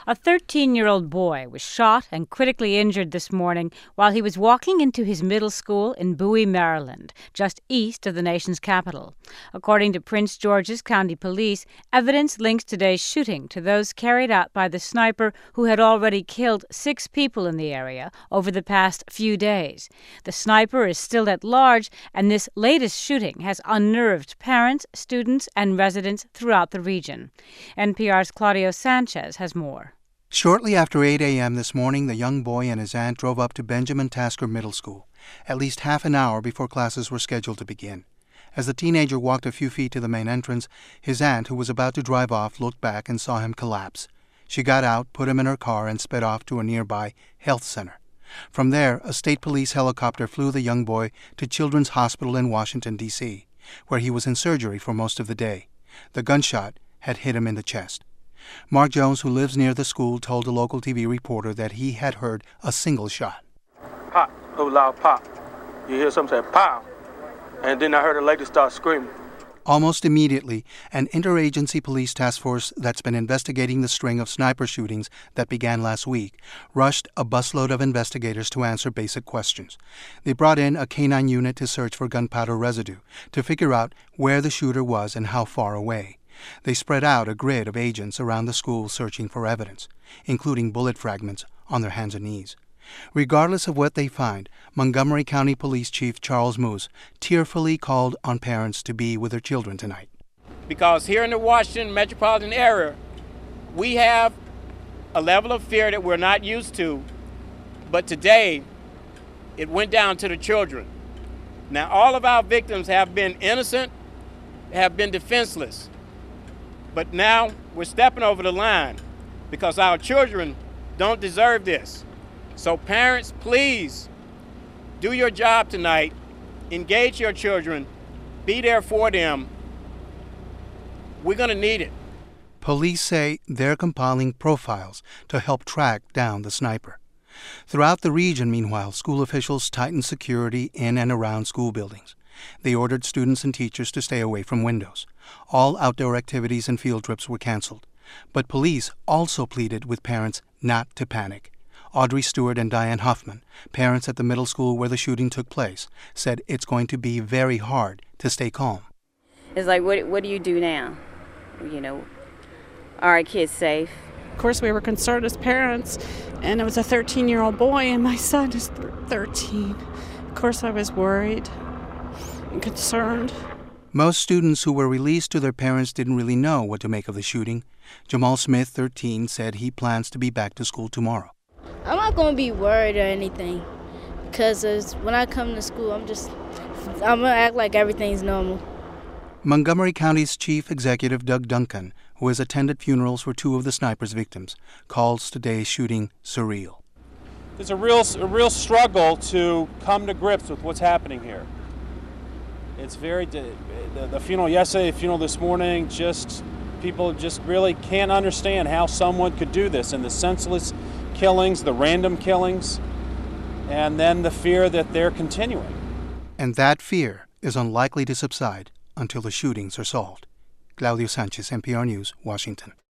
A 13-year-old boy was shot and critically injured this morning while he was walking into his middle school in Bowie, Maryland, just east of the nation's capital. According to Prince George's County Police, evidence links today's shooting to those carried out by the sniper who had already killed 6 people in the area over the past few days. The sniper is still at large, and this latest shooting has unnerved parents, students, and residents throughout the region. NPR's Claudio Sanchez has more. Shortly after 8 a.m. this morning, the young boy and his aunt drove up to Benjamin Tasker Middle School, at least half an hour before classes were scheduled to begin. As the teenager walked a few feet to the main entrance, his aunt, who was about to drive off, looked back and saw him collapse. She got out, put him in her car, and sped off to a nearby health center. From there, a state police helicopter flew the young boy to Children's Hospital in Washington, D.C., where he was in surgery for most of the day. The gunshot had hit him in the chest. Mark Jones, who lives near the school, told a local TV reporter that he had heard a single shot. Pop, a loud pop. You hear something say, pow. And then I heard a lady start screaming. Almost immediately, an interagency police task force that's been investigating the string of sniper shootings that began last week rushed a busload of investigators to answer basic questions. They brought in a K-9 unit to search for gunpowder residue, to figure out where the shooter was and how far away. They spread out a grid of agents around the school searching for evidence, including bullet fragments on their hands and knees. Regardless of what they find, Montgomery County Police Chief Charles Moose tearfully called on parents to be with their children tonight. Because here in the Washington metropolitan area, we have a level of fear that we're not used to, but today it went down to the children. Now, all of our victims have been innocent, have been defenseless. But now we're stepping over the line because our children don't deserve this. So parents, please do your job tonight. Engage your children. Be there for them. We're going to need it. Police say they're compiling profiles to help track down the sniper. Throughout the region, meanwhile, school officials tightened security in and around school buildings. They ordered students and teachers to stay away from windows. All outdoor activities and field trips were canceled. But police also pleaded with parents not to panic. Audrey Stewart and Diane Huffman, parents at the middle school where the shooting took place, said it's going to be very hard to stay calm. It's like, what do you do now? Are our kids safe? Of course, we were concerned as parents, and it was a 13-year-old boy, and my son is 13. Of course, I was worried and concerned. Most students who were released to their parents didn't really know what to make of the shooting. Jamal Smith, 13, said he plans to be back to school tomorrow. I'm not going to be worried or anything because when I come to school, I'm going to act like everything's normal. Montgomery County's Chief Executive Doug Duncan, who has attended funerals for 2 of the sniper's victims, calls today's shooting surreal. There's a real struggle to come to grips with what's happening here. It's the funeral yesterday, the funeral this morning, people just really can't understand how someone could do this, and the senseless killings, the random killings, and then the fear that they're continuing. And that fear is unlikely to subside until the shootings are solved. Claudio Sanchez, NPR News, Washington.